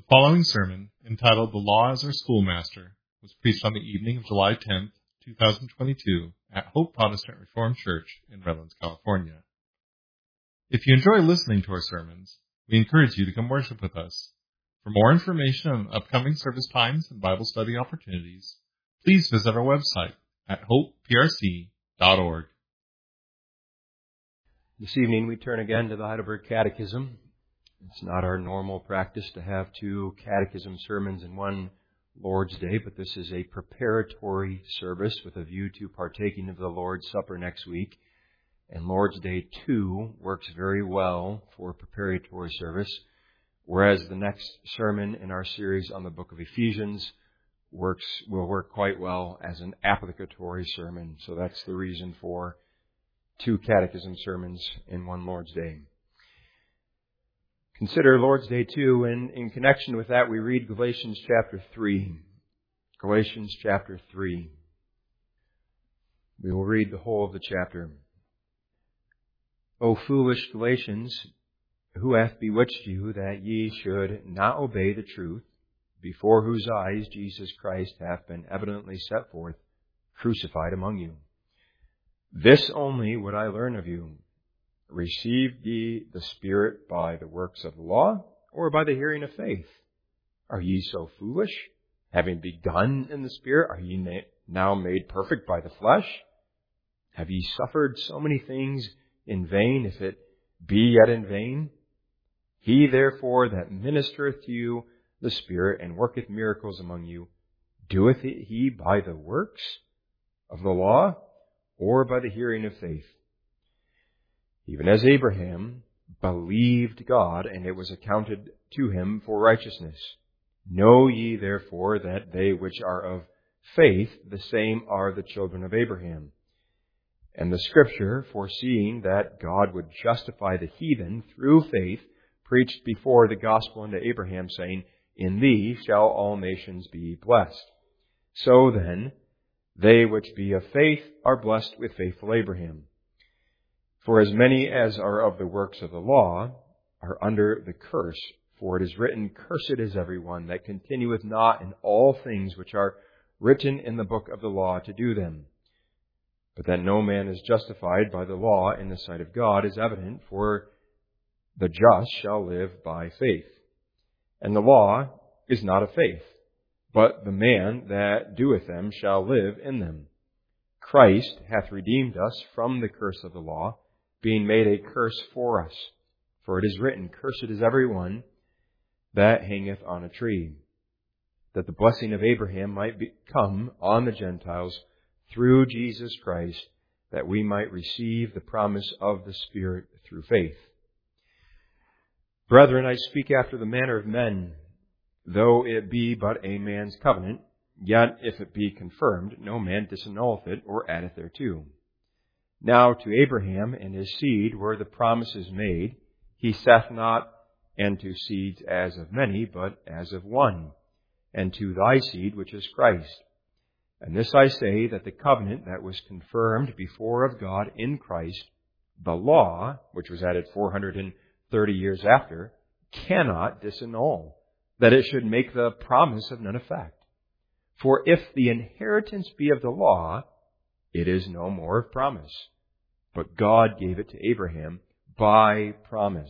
following sermon, entitled The Law as Our Schoolmaster, was preached on the evening of July 10th, 2022, at Hope Protestant Reformed Church in Redlands, California. If you enjoy listening to our sermons, we encourage you to come worship with us. For more information on upcoming service times and Bible study opportunities, please visit our website at hopeprc.org. This evening we turn again to the Heidelberg Catechism. It's not our normal practice to have two catechism sermons in one Lord's Day, but this is a preparatory service with a view to partaking of the Lord's Supper next week. And Lord's Day 2 works very well for preparatory service, whereas the next sermon in our series on the book of Ephesians will work quite well as an applicatory sermon. So that's the reason for two catechism sermons in one Lord's Day. Consider Lord's Day 2, and in connection with that we read Galatians chapter 3. Galatians chapter 3. We will read the whole of the chapter. O foolish Galatians, who hath bewitched you that ye should not obey the truth, before whose eyes Jesus Christ hath been evidently set forth, crucified among you? This only would I learn of you. Received ye the Spirit by the works of the law, or by the hearing of faith? Are ye so foolish? Having begun in the Spirit, are ye now made perfect by the flesh? Have ye suffered so many things in vain, if it be yet in vain? He therefore that ministereth to you the Spirit, and worketh miracles among you, doeth he by the works of the law, or by the hearing of faith? Even as Abraham believed God, and it was accounted to him for righteousness. Know ye therefore that they which are of faith, the same are the children of Abraham. And the Scripture, foreseeing that God would justify the heathen through faith, preached before the gospel unto Abraham, saying, In thee shall all nations be blessed. So then, they which be of faith are blessed with faithful Abraham. For as many as are of the works of the law are under the curse, for it is written, Cursed is every one that continueth not in all things which are written in the book of the law to do them. But that no man is justified by the law in the sight of God is evident, for the just shall live by faith. And the law is not of faith, but the man that doeth them shall live in them. Christ hath redeemed us from the curse of the law, being made a curse for us. For it is written, Cursed is every one that hangeth on a tree, that the blessing of Abraham might come on the Gentiles through Jesus Christ, that we might receive the promise of the Spirit through faith. Brethren, I speak after the manner of men, though it be but a man's covenant, yet if it be confirmed, no man disannulleth it or addeth thereto. Now to Abraham and his seed were the promises made. He saith not, and to seeds as of many, but as of one, and to thy seed, which is Christ. And this I say, that the covenant that was confirmed before of God in Christ, the law, which was added 430 years after, cannot disannul, that it should make the promise of none effect. For if the inheritance be of the law, it is no more of promise. But God gave it to Abraham by promise.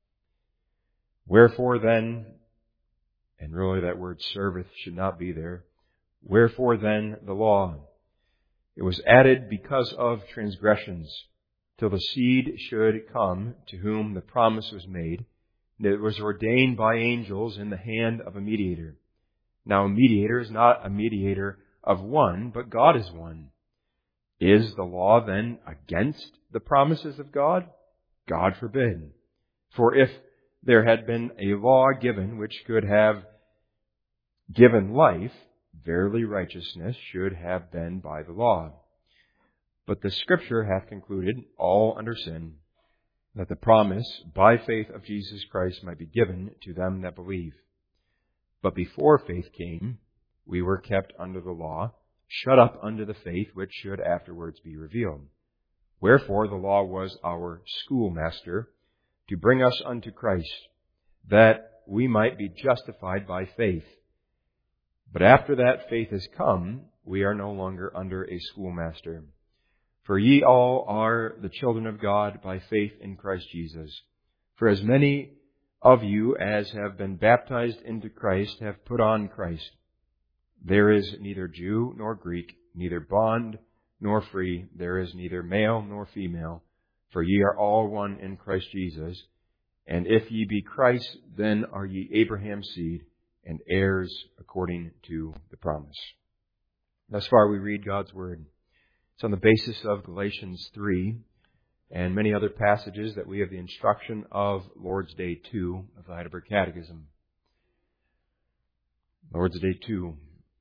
Wherefore then, and really that word serveth should not be there, wherefore then the law? It was added because of transgressions, till the seed should come to whom the promise was made, and it was ordained by angels in the hand of a mediator. Now a mediator is not a mediator of one, but God is one. Is the law then against the promises of God? God forbid. For if there had been a law given which could have given life, verily righteousness should have been by the law. But the Scripture hath concluded all under sin, that the promise by faith of Jesus Christ might be given to them that believe. But before faith came, we were kept under the law, shut up unto the faith which should afterwards be revealed. Wherefore the law was our schoolmaster, to bring us unto Christ, that we might be justified by faith. But after that faith has come, we are no longer under a schoolmaster. For ye all are the children of God by faith in Christ Jesus. For as many of you as have been baptized into Christ have put on Christ. There is neither Jew nor Greek, neither bond nor free. There is neither male nor female. For ye are all one in Christ Jesus. And if ye be Christ, then are ye Abraham's seed and heirs according to the promise. Thus far we read God's Word. It's on the basis of Galatians 3 and many other passages that we have the instruction of Lord's Day 2 of the Heidelberg Catechism. Lord's Day 2.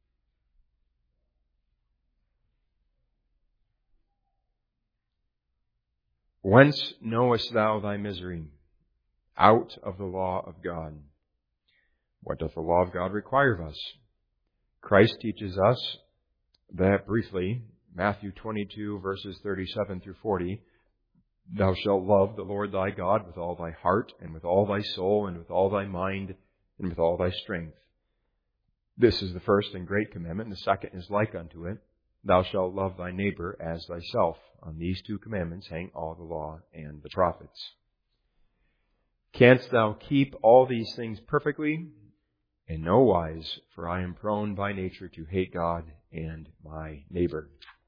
Whence knowest thou thy misery? Out of the law of God. What doth the law of God require of us? Christ teaches us that briefly, Matthew 22 verses 37 through 40, Thou shalt love the Lord thy God with all thy heart and with all thy soul and with all thy mind and with all thy strength. This is the first and great commandment, and the second is like unto it. Thou shalt love thy neighbor as thyself. On these two commandments hang all the law and the prophets. Canst thou keep all these things perfectly? In no wise, for I am prone by nature to hate God and my neighbor.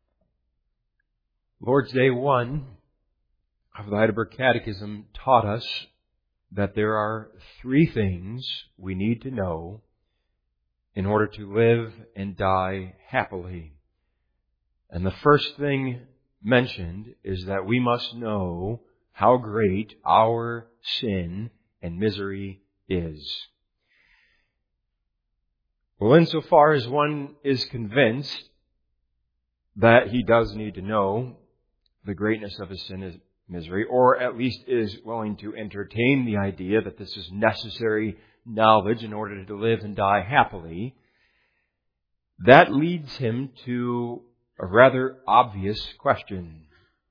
Lord's Day 1 of the Heidelberg Catechism taught us that there are three things we need to know in order to live and die happily. And the first thing mentioned is that we must know how great our sin and misery is. Well, insofar as one is convinced that he does need to know the greatness of his sin and misery, or at least is willing to entertain the idea that this is necessary knowledge in order to live and die happily, that leads him to a rather obvious question.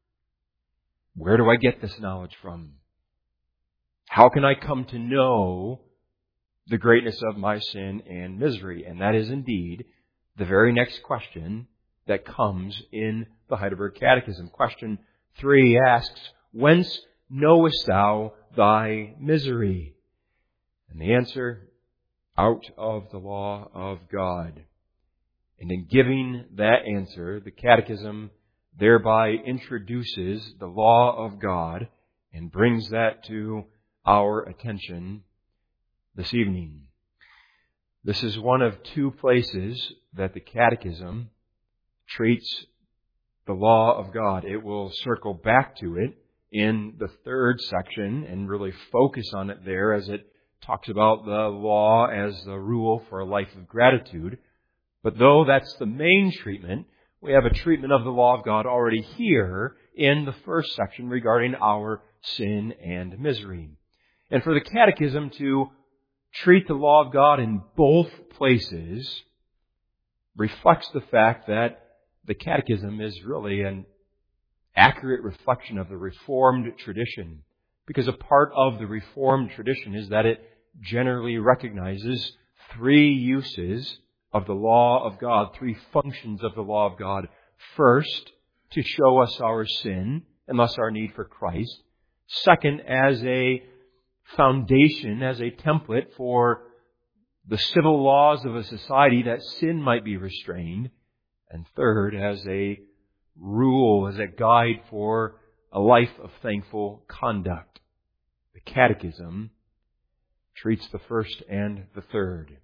Where do I get this knowledge from? How can I come to know the greatness of my sin and misery? And that is indeed the very next question that comes in the Heidelberg Catechism. Question 3 asks, Whence knowest thou thy misery? And the answer, out of the law of God. And in giving that answer, the Catechism thereby introduces the law of God and brings that to our attention this evening. This is one of two places that the Catechism treats the law of God. It will circle back to it in the third section and really focus on it there as it talks about the law as the rule for a life of gratitude. But though that's the main treatment, we have a treatment of the law of God already here in the first section regarding our sin and misery. And for the Catechism to treat the law of God in both places reflects the fact that the Catechism is really an accurate reflection of the Reformed tradition. Because a part of the Reformed tradition is that it generally recognizes three uses of the law of God, three functions of the law of God. First, to show us our sin and thus our need for Christ. Second, as a foundation, as a template for the civil laws of a society that sin might be restrained. And third, as a rule, as a guide for a life of thankful conduct. The Catechism treats the first and the third.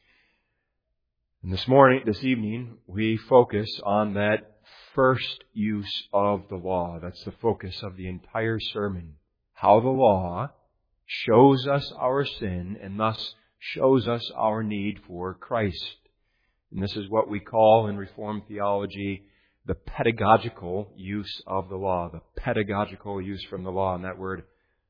And this evening, we focus on that first use of the law. That's the focus of the entire sermon. How the law shows us our sin and thus shows us our need for Christ. And this is what we call in Reformed theology the pedagogical use of the law. The pedagogical use from the law. And that word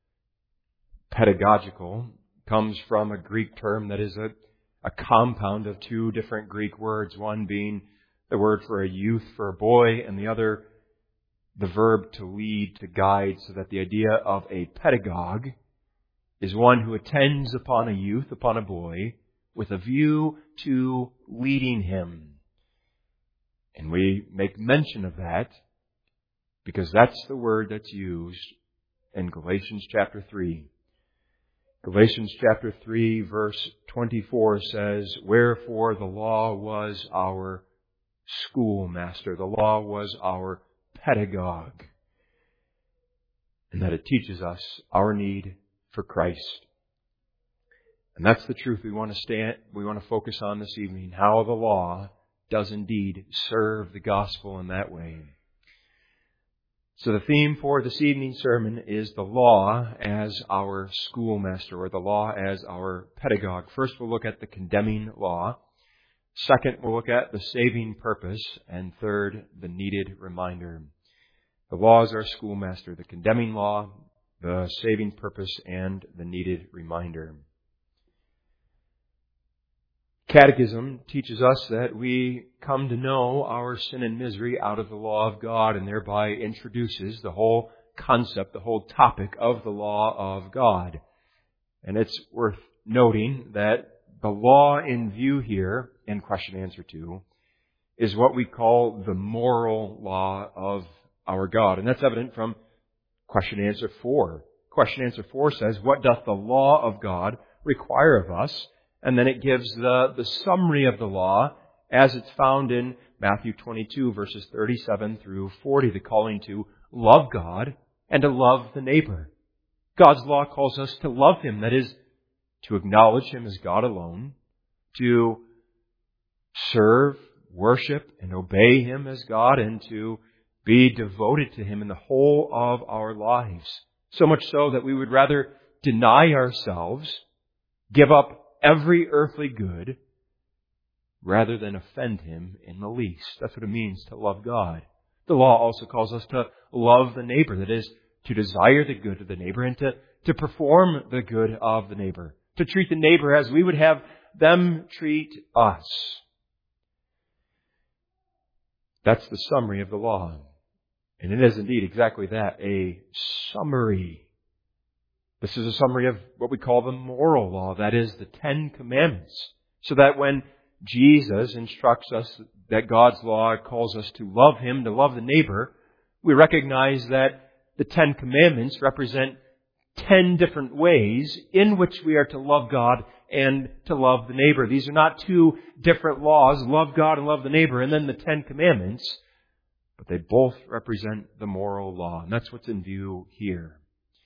pedagogical comes from a Greek term that is a compound of two different Greek words. One being the word for a youth, for a boy, and the other the verb to lead, to guide, so that the idea of a pedagogue is one who attends upon a youth, upon a boy, with a view to leading him. And we make mention of that because that's the word that's used in Galatians chapter 3. Galatians chapter 3 verse 24 says, "Wherefore the law was our schoolmaster." The law was our pedagogue. And that it teaches us our need for Christ. And that's the truth we want to focus on this evening. How the law does indeed serve the gospel in that way. So the theme for this evening's sermon is the law as our schoolmaster, or the law as our pedagogue. First, we'll look at the condemning law. Second, we'll look at the saving purpose. And third, the needed reminder. The law is our schoolmaster, the condemning law, the saving purpose, and the needed reminder. Catechism teaches us that we come to know our sin and misery out of the law of God, and thereby introduces the whole concept, the whole topic of the law of God. And it's worth noting that the law in view here, in question and answer 2, is what we call the moral law of our God. And that's evident from question and answer 4. Question and answer 4 says, "What doth the law of God require of us?" And then it gives the summary of the law as it's found in Matthew 22, verses 37 through 40, the calling to love God and to love the neighbor. God's law calls us to love Him, that is, to acknowledge Him as God alone, to serve, worship, and obey Him as God, and to be devoted to Him in the whole of our lives. So much so that we would rather deny ourselves, give up every earthly good, rather than offend Him in the least. That's what it means to love God. The law also calls us to love the neighbor, that is, to desire the good of the neighbor and to perform the good of the neighbor, to treat the neighbor as we would have them treat us. That's the summary of the law. And it is indeed exactly that, a summary. This is a summary of what we call the moral law, that is, the 10 Commandments. So that when Jesus instructs us that God's law calls us to love Him, to love the neighbor, we recognize that the 10 Commandments represent 10 different ways in which we are to love God and to love the neighbor. These are not 2 different laws, love God and love the neighbor, and then the 10 Commandments, but they both represent the moral law. And that's what's in view here.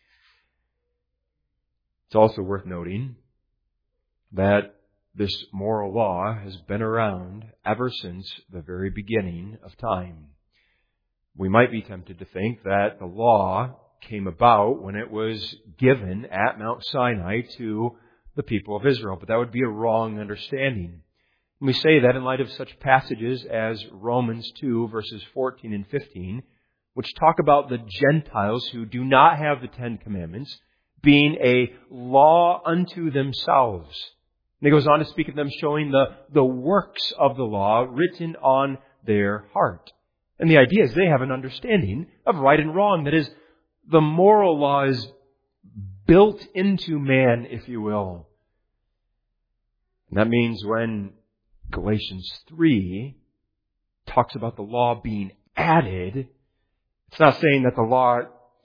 It's also worth noting that this moral law has been around ever since the very beginning of time. We might be tempted to think that the law came about when it was given at Mount Sinai to the people of Israel, but that would be a wrong understanding. And we say that in light of such passages as Romans 2, verses 14 and 15, which talk about the Gentiles who do not have the 10 Commandments being a law unto themselves. And he goes on to speak of them showing the works of the law written on their heart. And the idea is they have an understanding of right and wrong. That is, the moral law is built into man, if you will. And that means when Galatians 3 talks about the law being added, it's not saying that the law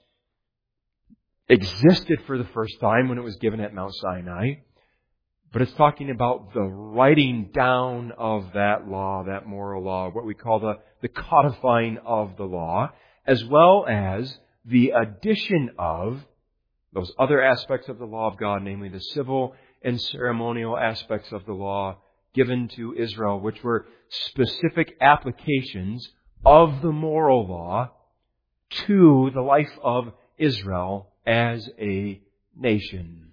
existed for the first time when it was given at Mount Sinai, but it's talking about the writing down of that law, that moral law, what we call the codifying of the law, as well as the addition of those other aspects of the law of God, namely the civil and ceremonial aspects of the law given to Israel, which were specific applications of the moral law to the life of Israel as a nation.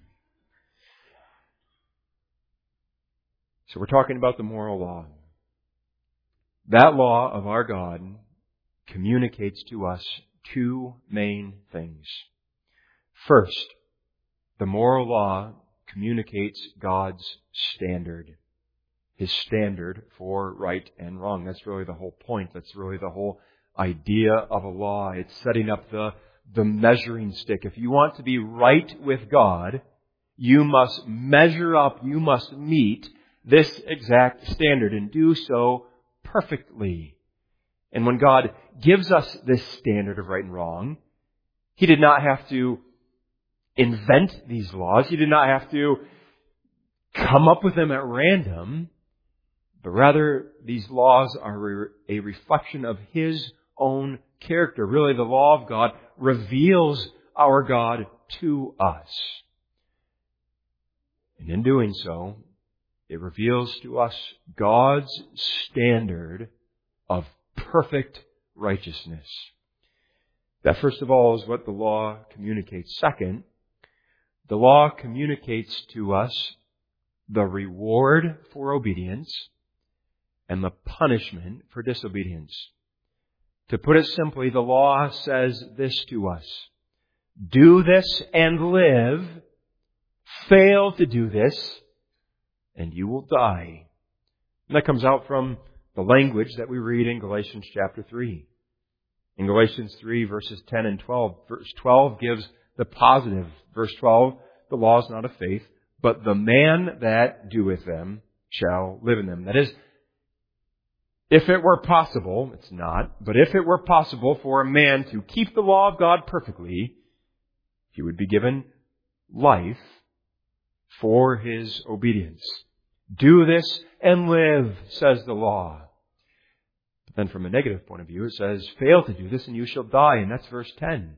So we're talking about the moral law. That law of our God communicates to us 2 main things. First, the moral law communicates God's standard. His standard for right and wrong. That's really the whole point. That's really the whole idea of a law. It's setting up the measuring stick. If you want to be right with God, You must measure up, you must meet this exact standard and do so perfectly. And when God gives us this standard of right and wrong, He did not have to invent these laws. He did not have to come up with them at random, but rather these laws are a reflection of His own character. Really, the law of God reveals our God to us. And in doing so, it reveals to us God's standard of perfect righteousness. That, first of all, is what the law communicates. Second, the law communicates to us the reward for obedience and the punishment for disobedience. To put it simply, the law says this to us: do this and live. Fail to do this, and you will die. And that comes out from the language that we read in Galatians chapter 3. In Galatians 3, verses 10 and 12, verse 12 gives the positive. Verse 12, the law is not of faith, but the man that doeth them shall live in them. That is, if it were possible, it's not, but if it were possible for a man to keep the law of God perfectly, he would be given life for his obedience. Do this and live, says the law. But then from a negative point of view, it says, fail to do this and you shall die. And that's verse 10.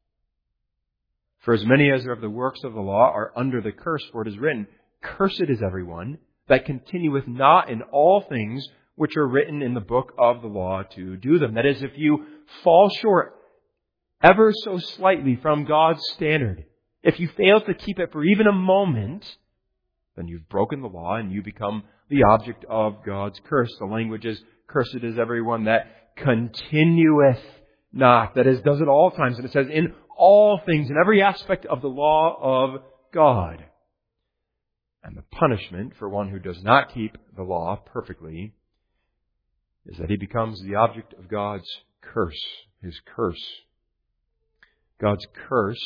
For as many as are of the works of the law are under the curse, for it is written, cursed is everyone that continueth not in all things which are written in the book of the law to do them. That is, if you fall short ever so slightly from God's standard, if you fail to keep it for even a moment, then you've broken the law and you become the object of God's curse. The language is, cursed is everyone that continueth not. That is, does it all times. And it says, in all things, in every aspect of the law of God. And the punishment for one who does not keep the law perfectly is that he becomes the object of God's curse, His curse. God's curse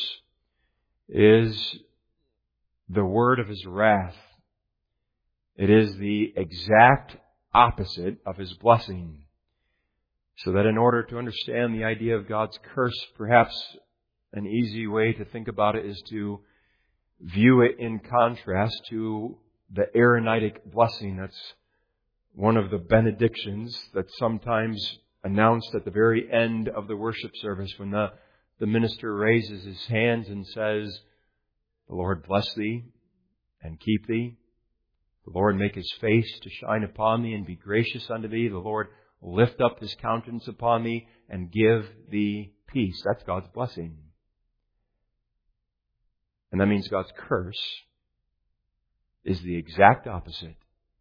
is the word of His wrath. It is the exact opposite of His blessing. So that in order to understand the idea of God's curse, perhaps an easy way to think about it is to view it in contrast to the Aaronitic blessing. That's one of the benedictions that's sometimes announced at the very end of the worship service when the minister raises his hands and says, the Lord bless thee and keep thee. The Lord make His face to shine upon thee and be gracious unto thee. The Lord lift up His countenance upon thee and give thee peace. That's God's blessing. And that means God's curse is the exact opposite.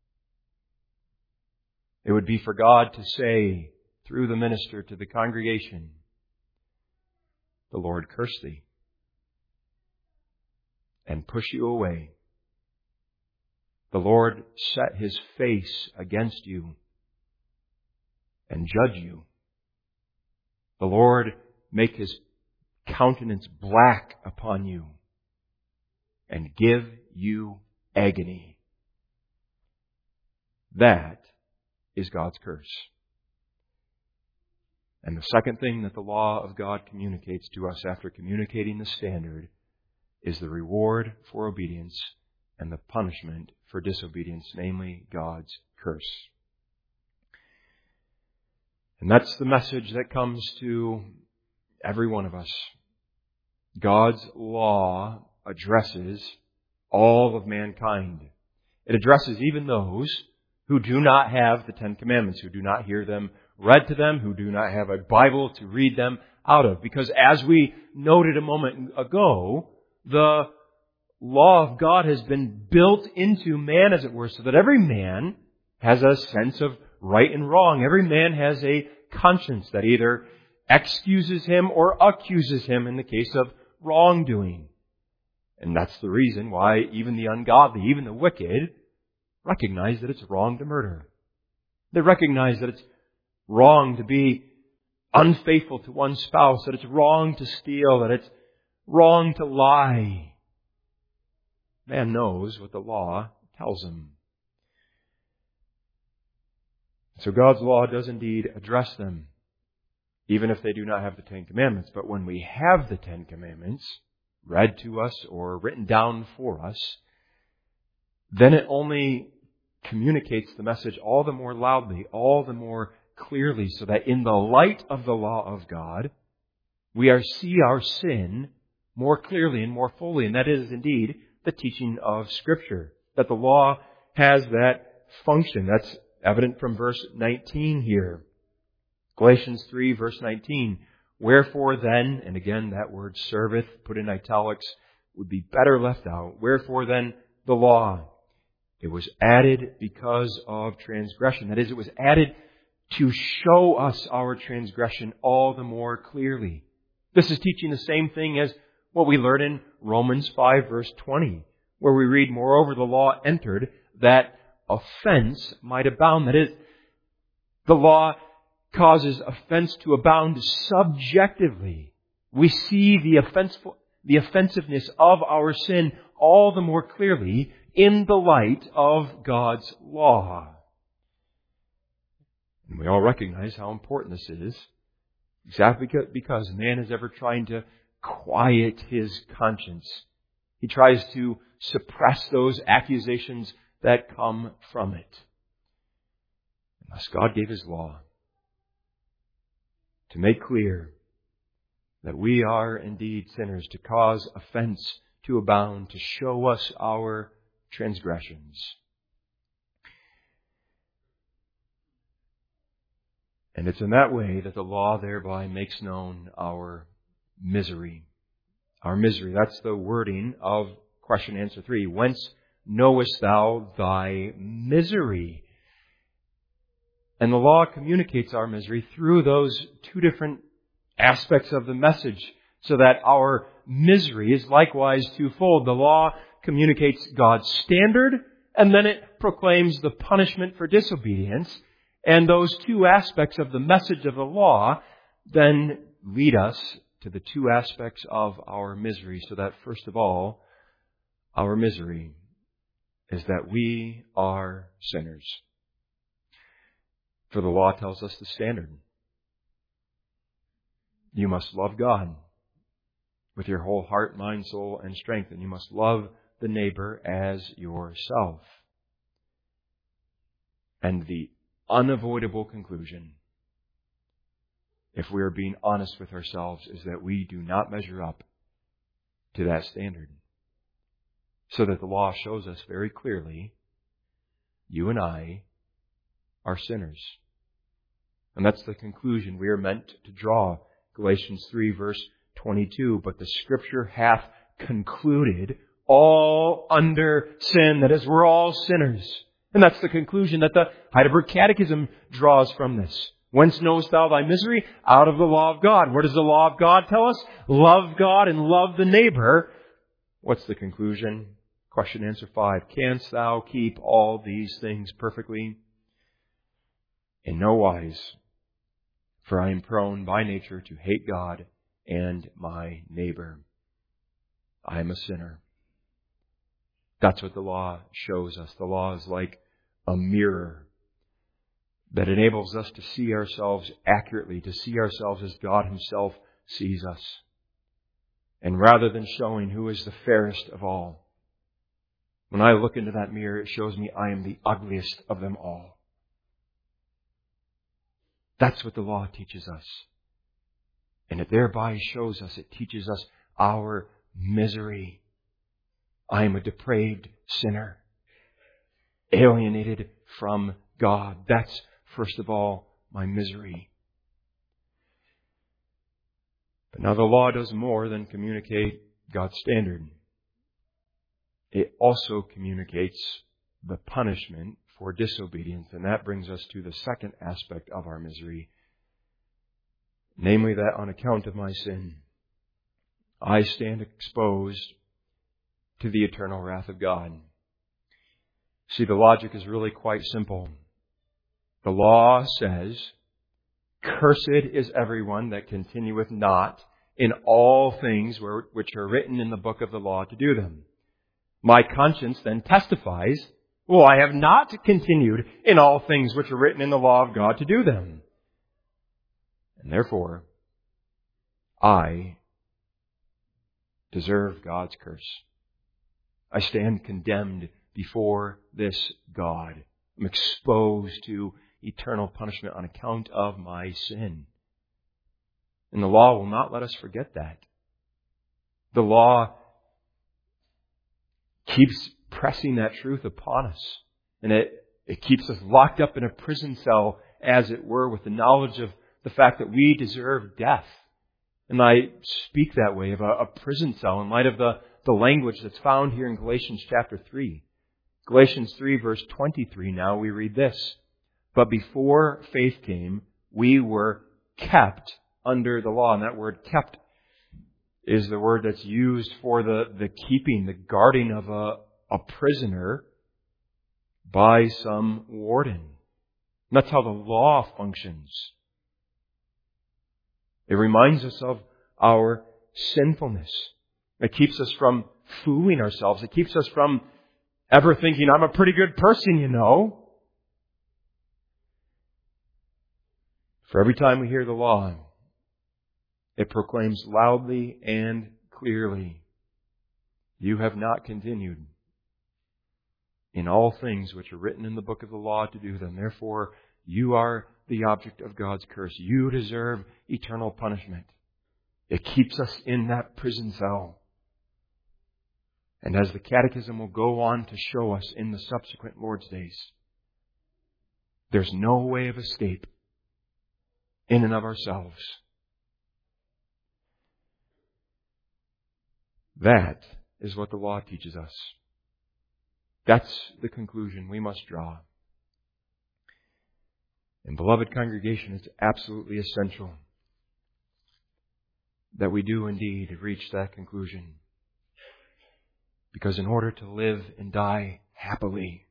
It would be for God to say through the minister to the congregation, the Lord curse thee and push you away. The Lord set His face against you and judge you. The Lord make His countenance black upon you and give you agony. That is God's curse. And the second thing that the law of God communicates to us after communicating the standard is the reward for obedience and the punishment for disobedience, namely God's curse. And that's the message that comes to every one of us. God's law addresses all of mankind. It addresses even those who do not have the Ten Commandments, who do not hear them read to them, who do not have a Bible to read them out of. Because as we noted a moment ago, the law of God has been built into man, as it were, so that every man has a sense of right and wrong. Every man has a conscience that either excuses him or accuses him in the case of wrongdoing. And that's the reason why even the ungodly, even the wicked, recognize that it's wrong to murder. They recognize that it's wrong to be unfaithful to one's spouse, that it's wrong to steal, that it's wrong to lie. Man knows what the law tells him. So God's law does indeed address them, even if they do not have the Ten Commandments. But when we have the Ten Commandments read to us or written down for us, then it only communicates the message all the more loudly, all the more clearly, so that in the light of the law of God, we see our sin more clearly and more fully. And that is indeed the teaching of Scripture, that the law has that function. That's evident from verse 19 here. Galatians 3, verse 19. Wherefore then, and again that word serveth, put in italics, would be better left out. Wherefore then the law? It was added because of transgression. That is, it was added to show us our transgression all the more clearly. This is teaching the same thing as what we learn in Romans 5, verse 20, where we read, moreover, the law entered that offense might abound. That is, the law causes offense to abound subjectively. We see the offensiveness of our sin all the more clearly in the light of God's law. And we all recognize how important this is, exactly because man is ever trying to quiet his conscience. He tries to suppress those accusations that come from it. Thus God gave His law to make clear that we are indeed sinners, to cause offense to abound, to show us our transgressions. And it's in that way that the law thereby makes known our misery. Our misery. That's the wording of question answer 3. Whence knowest thou thy misery? And the law communicates our misery through those two different aspects of the message, so that our misery is likewise twofold. The law communicates God's standard, and then it proclaims the punishment for disobedience. And those two aspects of the message of the law then lead us to the two aspects of our misery, so that first of all, our misery is that we are sinners. For the law tells us the standard. You must love God with your whole heart, mind, soul, and strength, and you must love the neighbor as yourself. And the unavoidable conclusion, if we are being honest with ourselves, is that we do not measure up to that standard. So that the law shows us very clearly, you and I are sinners. And that's the conclusion we are meant to draw. Galatians 3, verse 22. But the Scripture hath concluded all under sin. That is, we're all sinners. And that's the conclusion that the Heidelberg Catechism draws from this. Whence knowest thou thy misery? Out of the law of God. What does the law of God tell us? Love God and love the neighbor. What's the conclusion? Question answer 5. Canst thou keep all these things perfectly? In no wise. For I am prone by nature to hate God and my neighbor. I am a sinner. That's what the law shows us. The law is like a mirror that enables us to see ourselves accurately, to see ourselves as God Himself sees us. And rather than showing who is the fairest of all, when I look into that mirror, it shows me I am the ugliest of them all. That's what the law teaches us. And it thereby shows us, it teaches us our misery. I am a depraved sinner, alienated from God. That's, first of all, my misery. But now the law does more than communicate God's standard. It also communicates the punishment for disobedience. And that brings us to the second aspect of our misery. Namely, that on account of my sin, I stand exposed to the eternal wrath of God. See, the logic is really quite simple. The law says, cursed is everyone that continueth not in all things which are written in the book of the law to do them. My conscience then testifies, well, I have not continued in all things which are written in the law of God to do them. And therefore, I deserve God's curse. I stand condemned before this God. I'm exposed to eternal punishment on account of my sin. And the law will not let us forget that. The law keeps pressing that truth upon us. And it keeps us locked up in a prison cell, as it were, with the knowledge of the fact that we deserve death. And I speak that way of a prison cell in light of the language that's found here in Galatians chapter 3. Galatians 3 verse 23, now we read this. But before faith came, we were kept under the law. And that word kept is the word that's used for the keeping, the guarding of a prisoner by some warden. And that's how the law functions. It reminds us of our sinfulness. It keeps us from fooling ourselves. It keeps us from ever thinking, I'm a pretty good person, you know. For every time we hear the law, it proclaims loudly and clearly, you have not continued in all things which are written in the book of the law to do them. Therefore, you are the object of God's curse. You deserve eternal punishment. It keeps us in that prison cell. And as the Catechism will go on to show us in the subsequent Lord's days, there's no way of escape in and of ourselves. That is what the law teaches us. That's the conclusion we must draw. And beloved congregation, it's absolutely essential that we do indeed reach that conclusion. Because in order to live and die happily,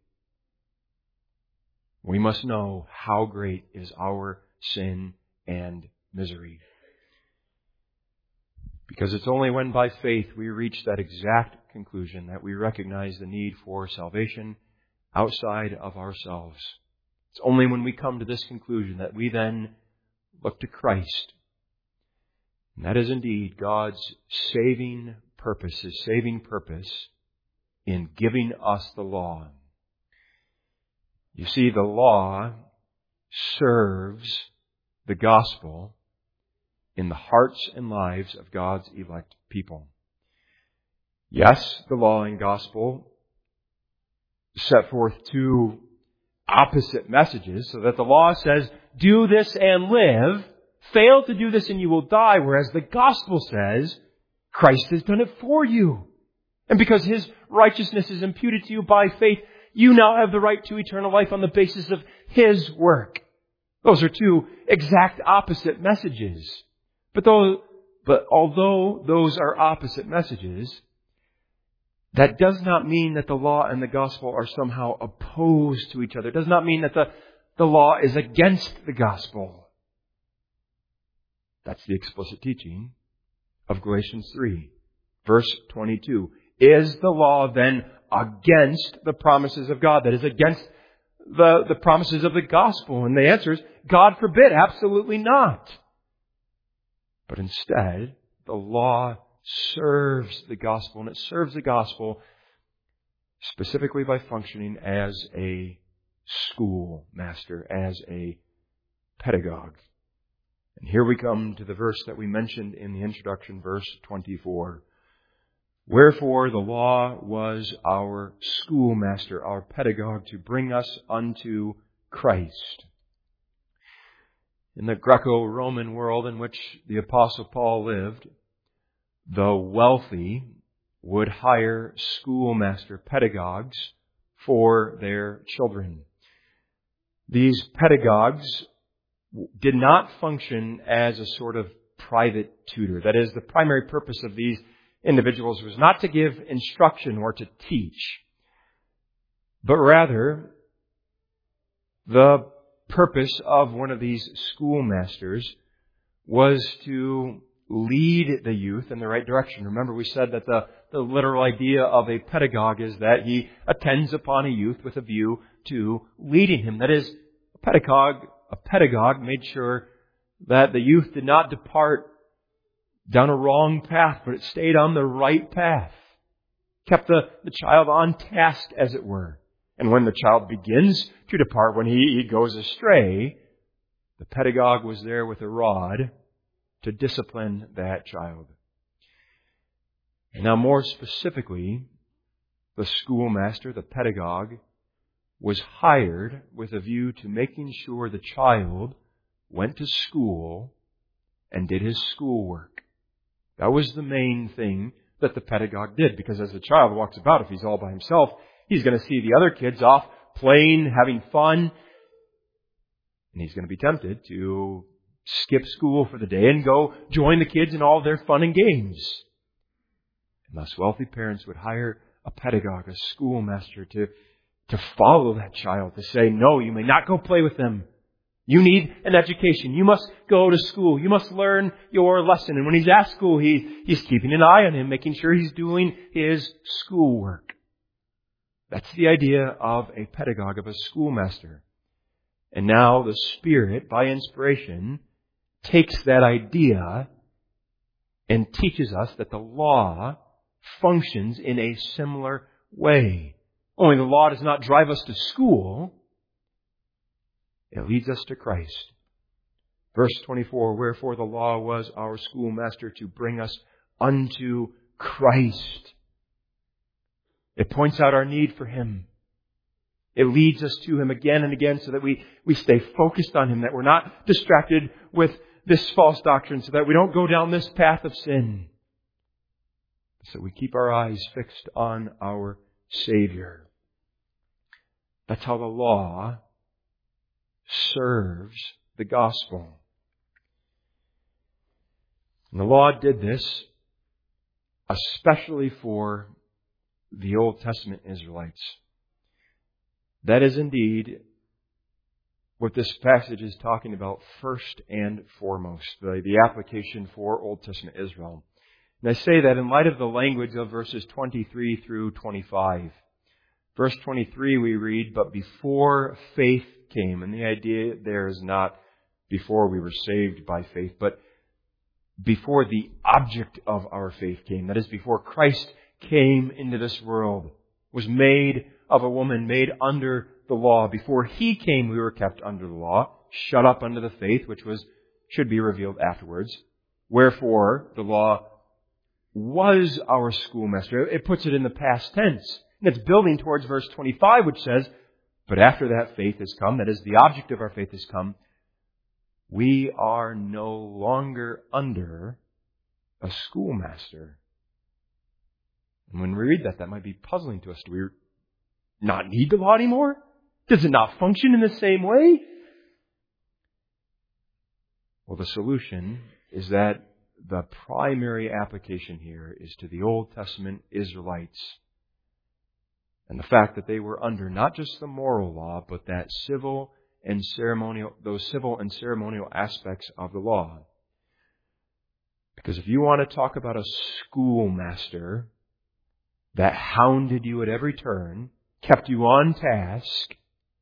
we must know how great is our sin and misery. Because it's only when by faith we reach that exact conclusion that we recognize the need for salvation outside of ourselves. It's only when we come to this conclusion that we then look to Christ. And that is indeed God's saving purpose, His saving purpose in giving us the law. You see, the law serves the gospel in the hearts and lives of God's elect people. Yes, the law and gospel set forth two opposite messages, so that the law says, do this and live, fail to do this and you will die, whereas the gospel says, Christ has done it for you. And because His righteousness is imputed to you by faith, you now have the right to eternal life on the basis of His work. Those are two exact opposite messages. But although those are opposite messages, that does not mean that the law and the gospel are somehow opposed to each other. It does not mean that the law is against the gospel. That's the explicit teaching of Galatians 3, verse 22. Is the law then against the promises of God? That is against the promises of the gospel? And the answer is, God forbid, absolutely not. But instead, the law serves the gospel, and it serves the gospel specifically by functioning as a schoolmaster, as a pedagogue. And here we come to the verse that we mentioned in the introduction, verse 24. Wherefore the law was our schoolmaster, our pedagogue, to bring us unto Christ. In the Greco-Roman world in which the Apostle Paul lived, the wealthy would hire schoolmaster pedagogues for their children. These pedagogues did not function as a sort of private tutor. That is, the primary purpose of these individuals was not to give instruction or to teach, but rather the purpose of one of these schoolmasters was to lead the youth in the right direction. Remember, we said that the the literal idea of a pedagogue is that he attends upon a youth with a view to leading him. That is, a pedagogue made sure that the youth did not depart down a wrong path, but it stayed on the right path. Kept the child on task, as it were. And when the child begins to depart, when he goes astray, the pedagogue was there with a rod to discipline that child. Now, more specifically, the schoolmaster, the pedagogue, was hired with a view to making sure the child went to school and did his schoolwork. That was the main thing that the pedagogue did, because as the child walks about, if he's all by himself, he's going to see the other kids off playing, having fun, and he's going to be tempted to skip school for the day and go join the kids in all their fun and games. And thus wealthy parents would hire a pedagogue, a schoolmaster, to follow that child, to say, no, you may not go play with them. You need an education. You must go to school. You must learn your lesson. And when he's at school, he's keeping an eye on him, making sure he's doing his schoolwork. That's the idea of a pedagogue, of a schoolmaster. And now the Spirit, by inspiration, takes that idea and teaches us that the law functions in a similar way. Only the law does not drive us to school. It leads us to Christ. Verse 24, wherefore the law was our schoolmaster to bring us unto Christ. It points out our need for Him. It leads us to Him again and again so that we stay focused on Him, that we're not distracted with this false doctrine, so that we don't go down this path of sin. So we keep our eyes fixed on our Savior. That's how the law serves the gospel. And the law did this especially for the Old Testament Israelites. That is indeed what this passage is talking about first and foremost, the application for Old Testament Israel. And I say that in light of the language of verses 23 through 25. Verse 23 we read, but before faith came. And the idea there is not before we were saved by faith, but before the object of our faith came. That is, before Christ came into this world, was made of a woman, made under the law. Before He came, we were kept under the law, shut up under the faith, which should be revealed afterwards. Wherefore, the law was our schoolmaster. It puts it in the past tense. And it's building towards verse 25, which says, but after that faith has come, that is, the object of our faith has come, we are no longer under a schoolmaster. And when we read that might be puzzling to us. Do we not need the law anymore? Does it not function in the same way? Well, the solution is that the primary application here is to the Old Testament Israelites. And the fact that they were under not just the moral law, but that those civil and ceremonial aspects of the law. Because if you want to talk about a schoolmaster that hounded you at every turn, kept you on task,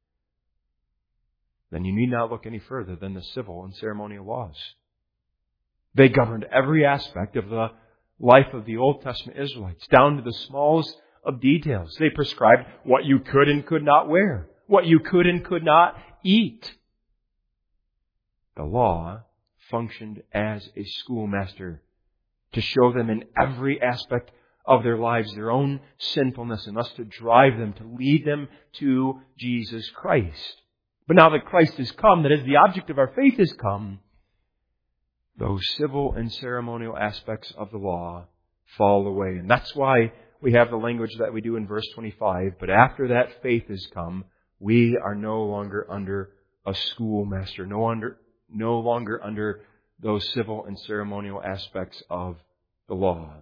then you need not look any further than the civil and ceremonial laws. They governed every aspect of the life of the Old Testament Israelites, down to the smallest of details. They prescribed what you could and could not wear, what you could and could not eat. The law functioned as a schoolmaster to show them in every aspect of their lives their own sinfulness, and thus to drive them, to lead them to Jesus Christ. But now that Christ has come, that is, the object of our faith has come, those civil and ceremonial aspects of the law fall away. And that's why we have the language that we do in verse 25. But after that faith has come, we are no longer under a schoolmaster, no longer under those civil and ceremonial aspects of the law.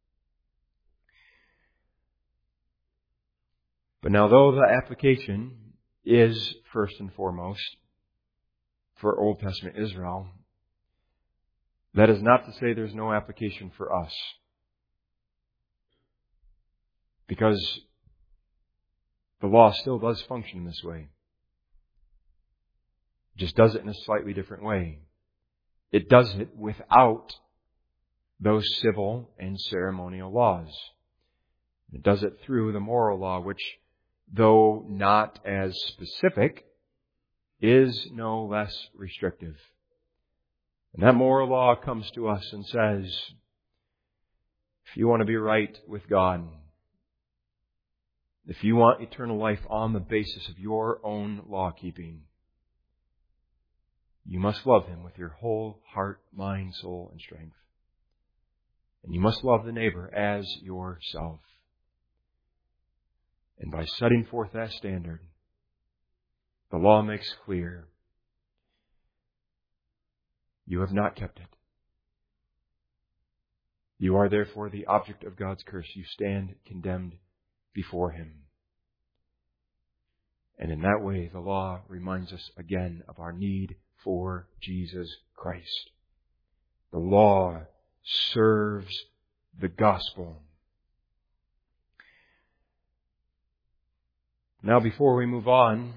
But now, though the application is first and foremost for Old Testament Israel, that is not to say there's no application for us. Because the law still does function in this way. It just does it in a slightly different way. It does it without those civil and ceremonial laws. It does it through the moral law, which, though not as specific, is no less restrictive. And that moral law comes to us and says, if you want to be right with God, if you want eternal life on the basis of your own law-keeping, you must love Him with your whole heart, mind, soul, and strength. And you must love the neighbor as yourself. And by setting forth that standard, the law makes clear you have not kept it. You are therefore the object of God's curse. You stand condemned before Him. And in that way, the law reminds us again of our need for Jesus Christ. The law serves the gospel. Now, before we move on,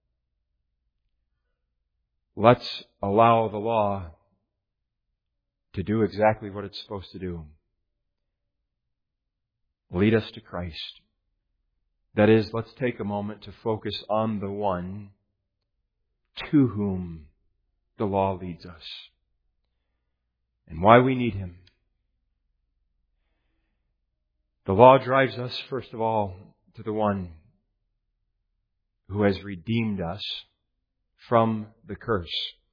let's allow the law to do exactly what it's supposed to do. Lead us to Christ. That is, let's take a moment to focus on the one to whom the law leads us and why we need Him. The law drives us, first of all, to the one who has redeemed us from the curse.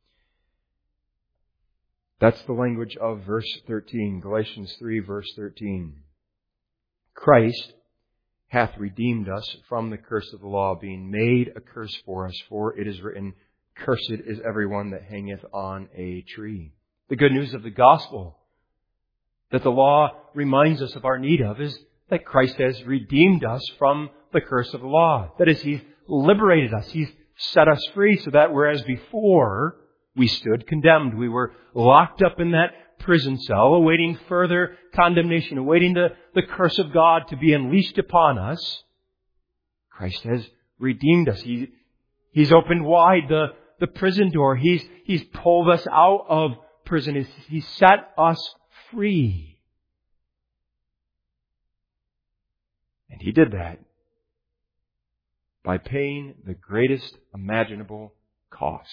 That's the language of verse 13, Galatians 3, verse 13. Christ hath redeemed us from the curse of the law, being made a curse for us, for it is written, cursed is everyone that hangeth on a tree. The good news of the gospel that the law reminds us of our need of is that Christ has redeemed us from the curse of the law. That is, He's liberated us. He's set us free so that whereas before we stood condemned, we were locked up in that prison cell, awaiting further condemnation, awaiting the curse of God to be unleashed upon us, Christ has redeemed us. He's opened wide the prison door. He's pulled us out of prison. He's set us free. And He did that by paying the greatest imaginable cost.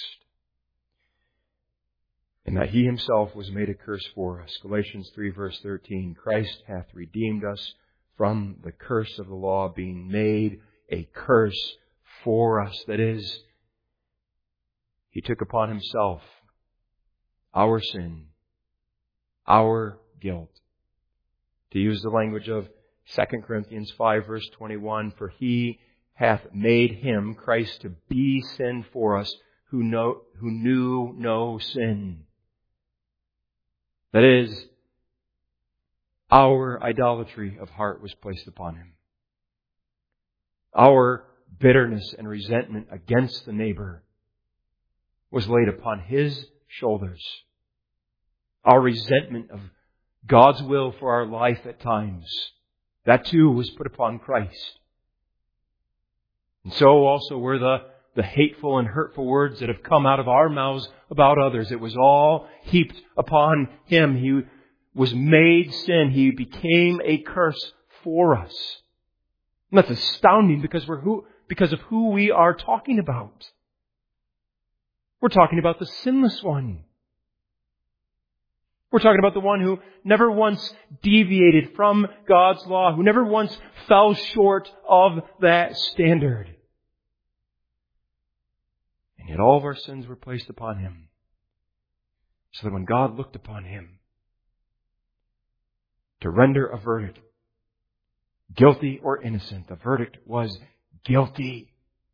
And that He Himself was made a curse for us. Galatians 3 verse 13, Christ hath redeemed us from the curse of the law, being made a curse for us. That is, He took upon Himself our sin, our guilt. To use the language of 2 Corinthians 5 verse 21, for He hath made Him, Christ, to be sin for us, who knew no sin. That is, our idolatry of heart was placed upon Him. Our bitterness and resentment against the neighbor was laid upon His shoulders. Our resentment of God's will for our life at times, that too was put upon Christ. And so also were the hateful and hurtful words that have come out of our mouths about others. It was all heaped upon Him. He was made sin. He became a curse for us. And that's astounding because of who we are talking about. We're talking about the sinless one. We're talking about the one who never once deviated from God's law, who never once fell short of that standard. And yet all of our sins were placed upon Him. So that when God looked upon Him to render a verdict, guilty or innocent, the verdict was guilty.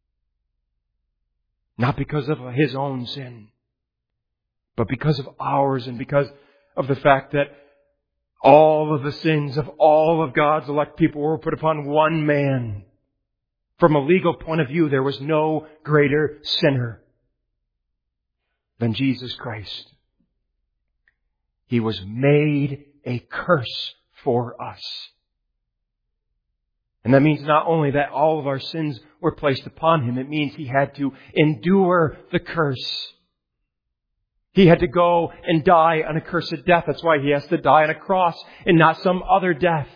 Not because of His own sin, but because of ours and because of the fact that all of the sins of all of God's elect people were put upon one man. From a legal point of view, there was no greater sinner than Jesus Christ. He was made a curse for us. And that means not only that all of our sins were placed upon Him, it means He had to endure the curse. He had to go and die an accursed death. That's why He has to die on a cross and not some other death.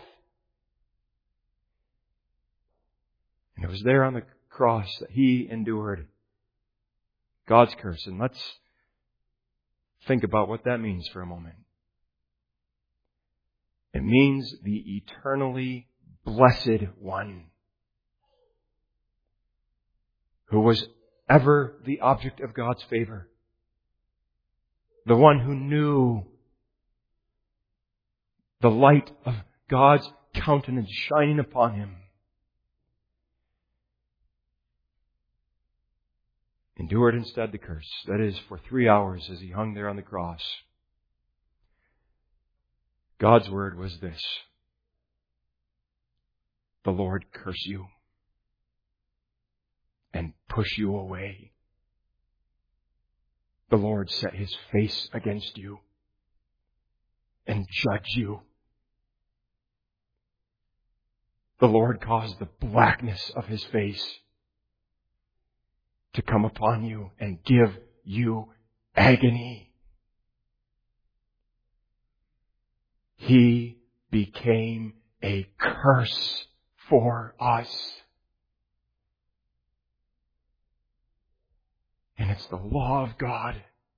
And it was there on the cross that He endured God's curse. And let's think about what that means for a moment. It means the eternally blessed one who was ever the object of God's favor. The one who knew the light of God's countenance shining upon Him. Endured instead the curse. That is, for 3 hours as He hung there on the cross. God's word was this: the Lord curse you and push you away. The Lord set His face against you and judge you. The Lord caused the blackness of His face to come upon you and give you agony. He became a curse for us. And it's the law of God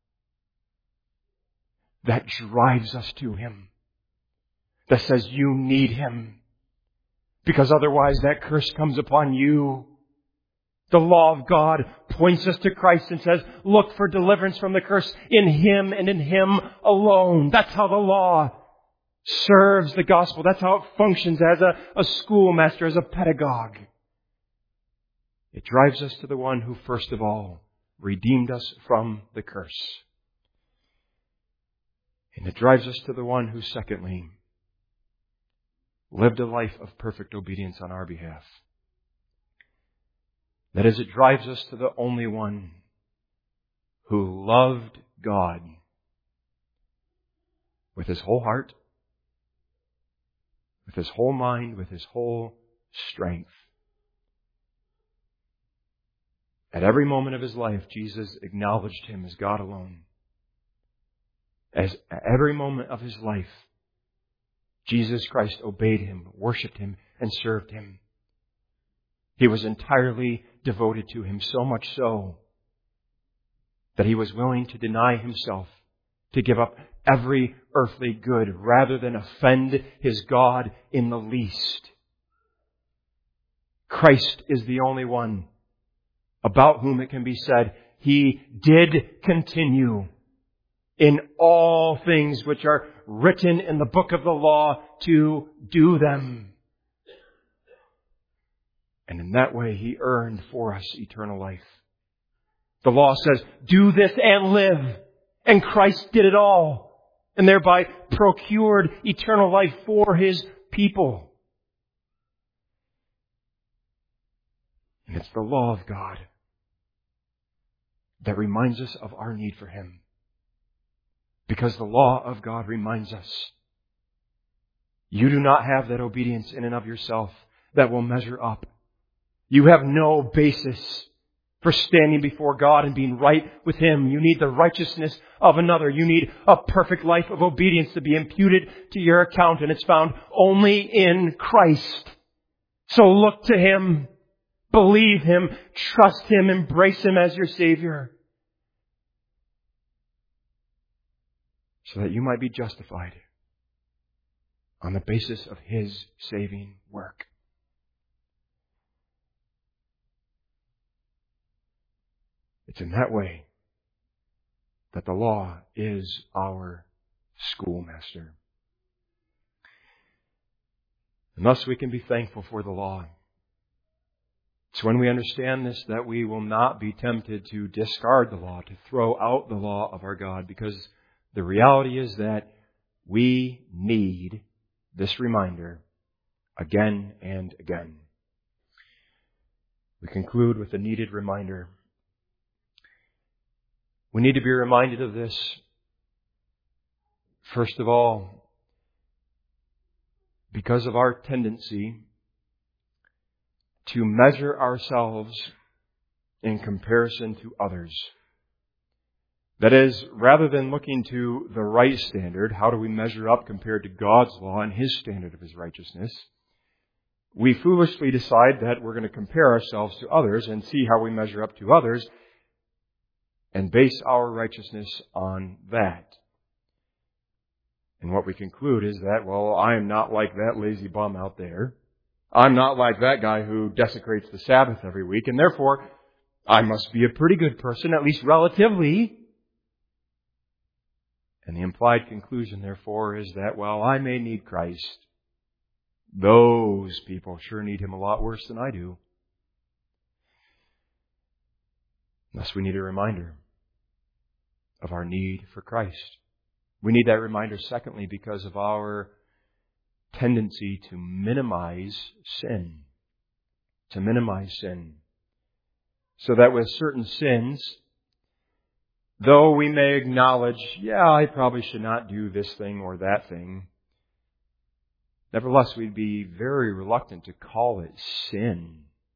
that drives us to Him, that says you need Him, because otherwise that curse comes upon you. The law of God points us to Christ and says, look for deliverance from the curse in Him and in Him alone. That's how the law serves the gospel. That's how it functions as a schoolmaster, as a pedagogue. It drives us to the one who first of all redeemed us from the curse. And it drives us to the one who secondly lived a life of perfect obedience on our behalf. That is, it drives us to the only one who loved God with his whole heart, with his whole mind, with his whole strength. At every moment of His life, Jesus acknowledged Him as God alone. At every moment of His life, Jesus Christ obeyed Him, worshipped Him, and served Him. He was entirely devoted to Him, so much so that He was willing to deny Himself, to give up every earthly good rather than offend His God in the least. Christ is the only one about whom it can be said, He did continue in all things which are written in the book of the law to do them. And in that way, He earned for us eternal life. The law says, do this and live. And Christ did it all, and thereby procured eternal life for His people. And it's the law of God that reminds us of our need for Him. Because the law of God reminds us, you do not have that obedience in and of yourself that will measure up. You have no basis for standing before God and being right with Him. You need the righteousness of another. You need a perfect life of obedience to be imputed to your account, and it's found only in Christ. So look to Him, believe Him, trust Him, embrace Him as your Savior, so that you might be justified on the basis of His saving work. It's in that way that the law is our schoolmaster. And thus we can be thankful for the law. It's when we understand this that we will not be tempted to discard the law, to throw out the law of our God, because the reality is that we need this reminder again and again. We conclude with a needed reminder. We need to be reminded of this, first of all, because of our tendency to measure ourselves in comparison to others. That is, rather than looking to the right standard, how do we measure up compared to God's law and His standard of His righteousness, we foolishly decide that we're going to compare ourselves to others and see how we measure up to others and base our righteousness on that. And what we conclude is that, well, I am not like that lazy bum out there. I'm not like that guy who desecrates the Sabbath every week, and therefore, I must be a pretty good person, at least relatively. And the implied conclusion, therefore, is that, well, I may need Christ. Those people sure need Him a lot worse than I do. Thus, we need a reminder of our need for Christ. We need that reminder, secondly, because of our tendency to minimize sin. To minimize sin. So that with certain sins, though we may acknowledge, I probably should not do this thing or that thing, nevertheless, we'd be very reluctant to call it sin.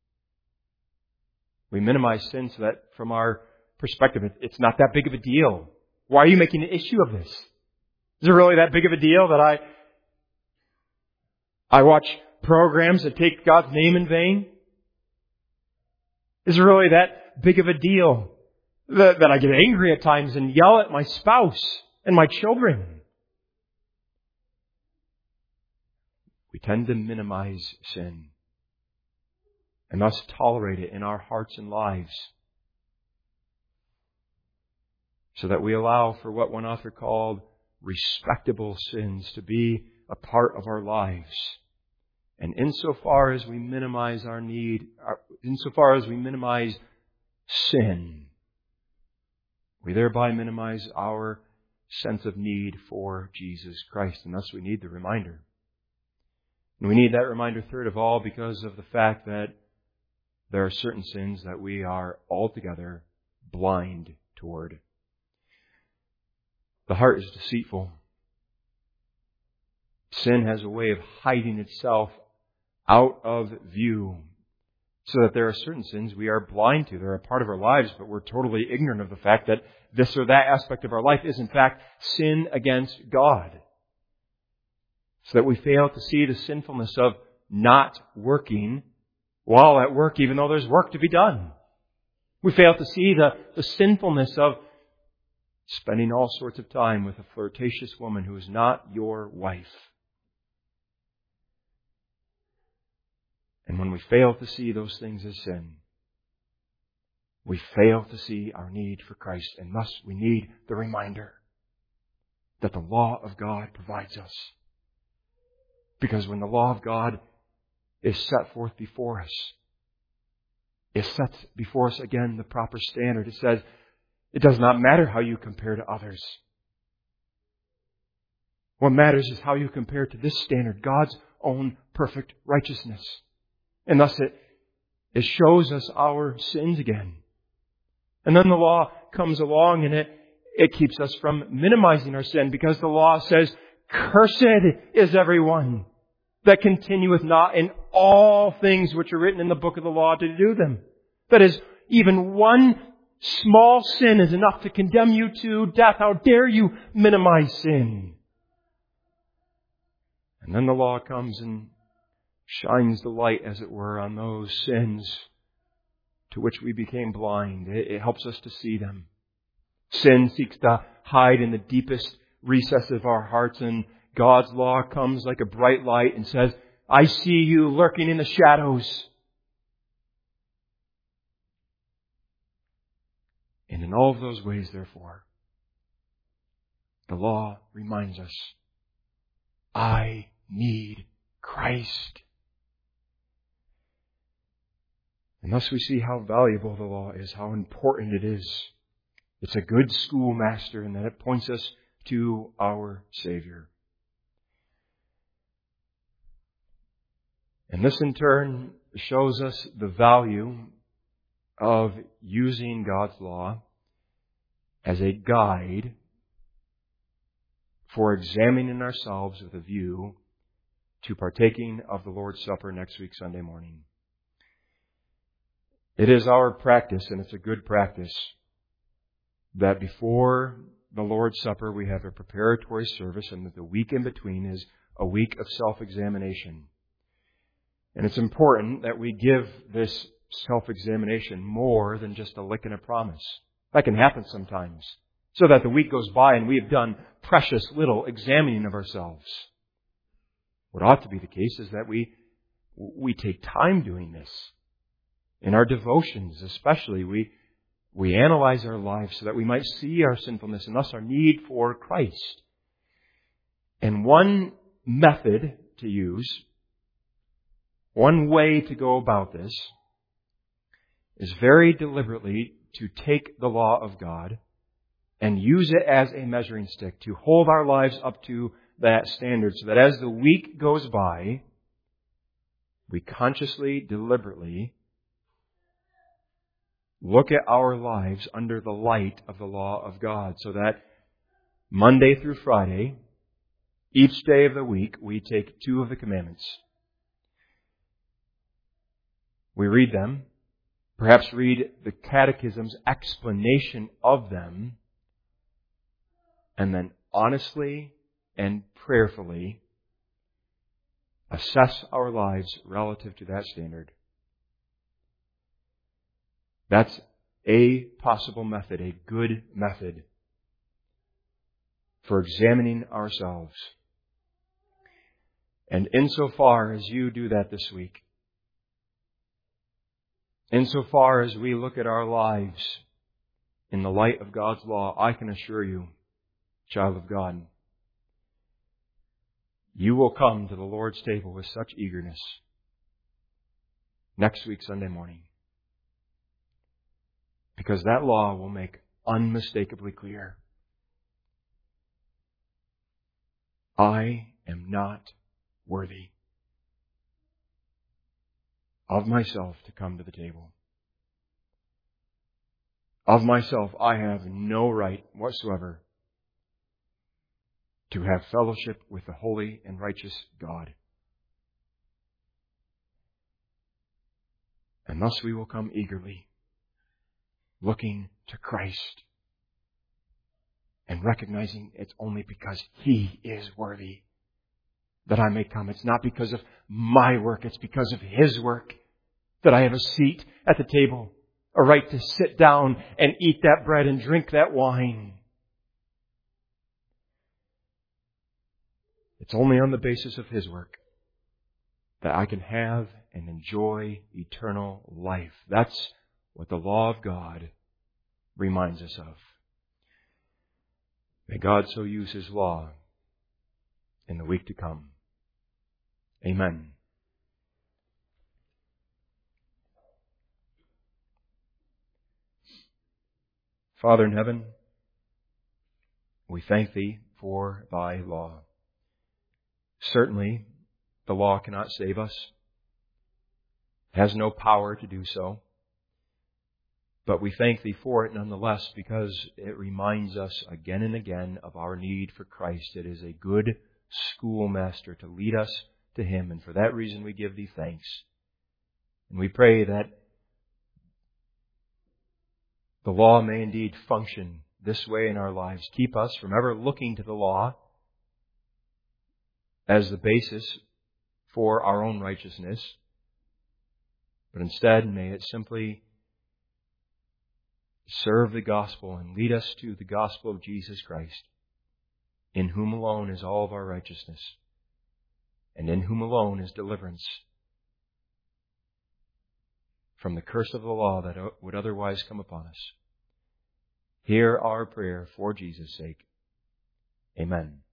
We minimize sin so that from our perspective, it's not that big of a deal. Why are you making an issue of this? Is it really that big of a deal that I watch programs that take God's name in vain? Is it really that big of a deal that I get angry at times and yell at my spouse and my children? We tend to minimize sin and thus tolerate it in our hearts and lives, so that we allow for what one author called respectable sins to be a part of our lives. And insofar as we minimize sin, we thereby minimize our sense of need for Jesus Christ. And thus we need the reminder. And we need that reminder, third of all, because of the fact that there are certain sins that we are altogether blind toward. The heart is deceitful. Sin has a way of hiding itself out of view, so that there are certain sins we are blind to. They're a part of our lives, but we're totally ignorant of the fact that this or that aspect of our life is in fact sin against God. So that we fail to see the sinfulness of not working while at work, even though there's work to be done. We fail to see the sinfulness of spending all sorts of time with a flirtatious woman who is not your wife. And when we fail to see those things as sin, we fail to see our need for Christ. And thus we need the reminder that the law of God provides us. Because when the law of God is set forth before us, it sets before us again the proper standard. It says, it does not matter how you compare to others. What matters is how you compare to this standard, God's own perfect righteousness. And thus it shows us our sins again. And then the law comes along and it keeps us from minimizing our sin, because the law says, cursed is everyone that continueth not in all things which are written in the book of the law to do them. That is, even one small sin is enough to condemn you to death. How dare you minimize sin? And then the law comes and shines the light, as it were, on those sins to which we became blind. It helps us to see them. Sin seeks to hide in the deepest recesses of our hearts, and God's law comes like a bright light and says, I see you lurking in the shadows. And in all of those ways, therefore, the law reminds us, I need Christ. And thus we see how valuable the law is, how important it is. It's a good schoolmaster, and that it points us to our Savior. And this in turn shows us the value of using God's law as a guide for examining ourselves with a view to partaking of the Lord's Supper next week, Sunday morning. It is our practice, and it's a good practice, that before the Lord's Supper we have a preparatory service, and that the week in between is a week of self-examination. And it's important that we give this self-examination more than just a lick and a promise. That can happen sometimes, so that the week goes by and we have done precious little examining of ourselves. What ought to be the case is that we take time doing this. In our devotions especially, we analyze our lives so that we might see our sinfulness and thus our need for Christ. And one method to use, one way to go about this, is very deliberately to take the law of God and use it as a measuring stick, to hold our lives up to that standard, so that as the week goes by, we consciously, deliberately look at our lives under the light of the law of God, so that Monday through Friday, each day of the week, we take 2 of the commandments. We read them, perhaps read the Catechism's explanation of them, and then honestly and prayerfully assess our lives relative to that standard. That's a possible method, a good method for examining ourselves. And insofar as you do that this week, insofar as we look at our lives in the light of God's law, I can assure you, child of God, you will come to the Lord's table with such eagerness next week, Sunday morning. Because that law will make unmistakably clear, I am not worthy of myself to come to the table. Of myself, I have no right whatsoever to have fellowship with the holy and righteous God. And thus we will come eagerly, looking to Christ and recognizing it's only because He is worthy that I may come. It's not because of my work, it's because of His work that I have a seat at the table, a right to sit down and eat that bread and drink that wine. It's only on the basis of His work that I can have and enjoy eternal life. That's what the law of God reminds us of. May God so use His law in the week to come. Amen. Father in heaven, we thank Thee for Thy law. Certainly, the law cannot save us. It has no power to do so. But we thank Thee for it nonetheless, because it reminds us again and again of our need for Christ. It is a good schoolmaster to lead us to Him, and for that reason we give Thee thanks. And we pray that the law may indeed function this way in our lives. Keep us from ever looking to the law as the basis for our own righteousness, but instead may it simply serve the gospel and lead us to the gospel of Jesus Christ, in whom alone is all of our righteousness, and in whom alone is deliverance from the curse of the law that would otherwise come upon us. Hear our prayer for Jesus' sake. Amen.